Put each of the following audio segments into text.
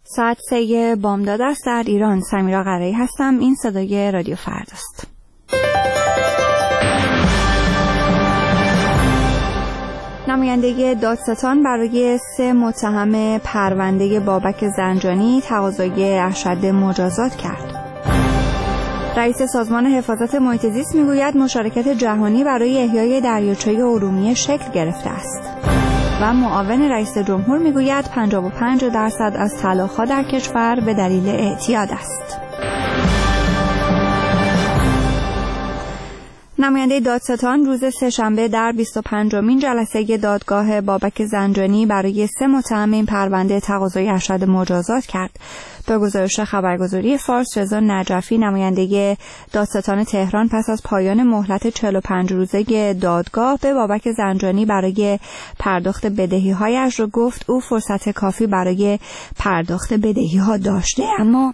ساعت 3 بامداد است در ایران. سمیرا قرایی هستم. این صدای رادیو فرداست. نماینده دادستان برای 3 متهم پرونده بابک زنجانی تقاضای ارشد مجازات کرد. رئیس سازمان حفاظت محیط زیست میگوید مشارکت جهانی برای احیای دریاچه ارومیه شکل گرفته است. و معاون رئیس جمهور میگوید 55% از طلاق‌ها در کشور به دلیل اعتیاد است. نماینده دادستان روز سه‌شنبه در 25مین جلسه دادگاه بابک زنجانی برای 3 متهم این پرونده تقاضای ارشد مجازات کرد. به گزارش خبرگزاری فارس، رضا نجفی نماینده دادستان تهران پس از پایان مهلت 45 روزه دادگاه به بابک زنجانی برای پرداخت بدهی‌هایش را گفت او فرصت کافی برای پرداخت بدهی‌ها داشته اما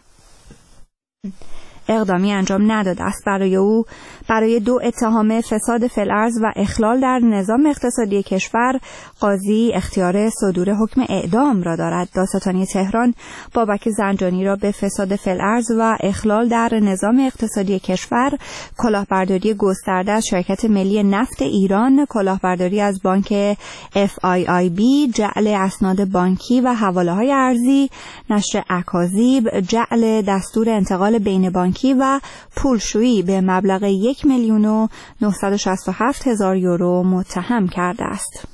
اقدامی انجام نداده است. برای 2 اتهام فساد فی الارض و اخلال در نظام اقتصادی کشور قاضی اختیار صدور حکم اعدام را دارد. دادستانی تهران بابک زنجانی را به فساد فی الارض و اخلال در نظام اقتصادی کشور، کلاهبرداری گسترده از شرکت ملی نفت ایران، کلاهبرداری از بانک FIIB، جعل اسناد بانکی و حواله‌های ارزی، نشر اکاذیب، جعل دستور انتقال بین بانکی و پولشویی به مبلغ 1,967,000 یورو متهم کرده است.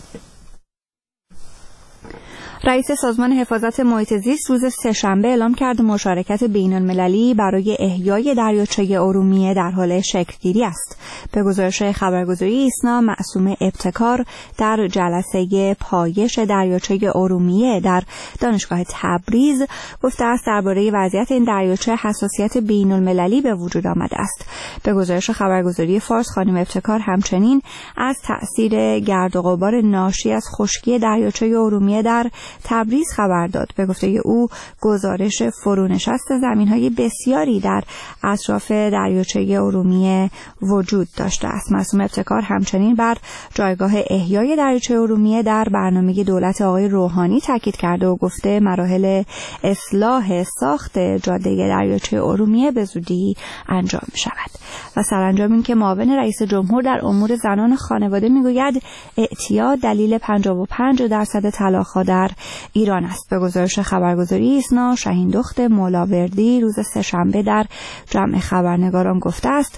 رئیس سازمان حفاظت محیط زیست روز سه‌شنبه اعلام کرد مشارکت بین‌المللی برای احیای دریاچه ارومیه در حال شکل‌گیری است. به گزارش خبرگزاری ایسنا، معصومه ابتکار در جلسه پایش دریاچه ارومیه در دانشگاه تبریز گفته است درباره وضعیت این دریاچه حساسیت بین‌المللی به وجود آمده است. به گزارش خبرگزاری فارس، خانم ابتکار همچنین از تأثیر گرد و غبار ناشی از خشکی دریاچه ارومیه در تبریز خبر داد. به گفته او گزارش فرونشست زمین‌های بسیاری در اطراف دریاچه ارومیه وجود داشته است. معصومه ابتکار همچنین بر جایگاه احیای دریاچه ارومیه در برنامه دولت آقای روحانی تاکید کرده و گفته مراحل اصلاح ساخت جاده دریاچه ارومیه به زودی انجام شود. و سرانجام این که معاون رئیس جمهور در امور زنان خانواده میگوید اعتیاد دلیل 55% طلاق‌ها در ایران است. به گزارش خبرگزاری ایسنا، شاهین دخت مولاوردی روز سه‌شنبه در جمع خبرنگاران گفته است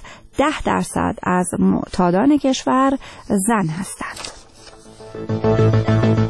10% از معتادان کشور زن هستند.